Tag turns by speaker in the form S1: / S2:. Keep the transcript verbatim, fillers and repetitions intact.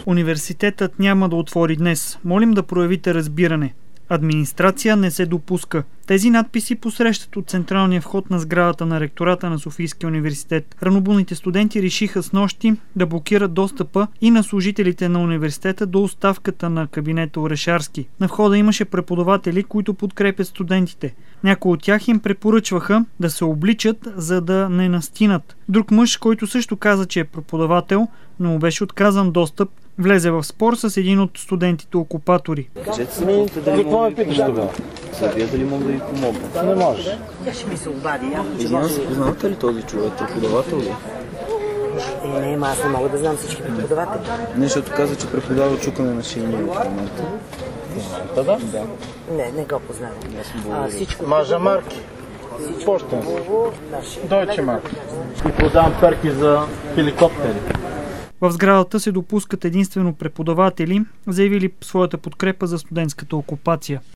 S1: Университетът няма да отвори днес. Молим да проявите разбиране. Администрация не се допуска. Тези надписи посрещат от централния вход на сградата на ректората на Софийския университет. Ранобудните студенти решиха снощи да блокират достъпа и на служителите на университета до оставката на кабинета Орешарски. На входа имаше преподаватели, които подкрепят студентите. Някои от тях им препоръчваха да се обличат, за да не настинат. Друг мъж, който също каза, че е преподавател, но му беше отказан достъп, влезе в спор с един от студентите-окупатори.
S2: Кажете си, молите, дали мога да ви помогна? Вие дали мога да ви помогна?
S3: Не можеш.
S4: Тя ще ми се обади.
S2: Извинявам се, познавате ли този човек? Преподавател ли?
S4: Е, не, аз не мога да знам всички преподаватели.
S2: Не, защото каза, че преподава чукане на шейни в момента.
S3: Да, да?
S2: Да.
S4: Не, не го познавам. А, всичко...
S3: Мажа марки. Почта.
S4: Наши...
S3: Дойче марки. И продавам перки за хеликоптери.
S1: В сградата се допускат единствено преподаватели, заявили своята подкрепа за студентската окупация.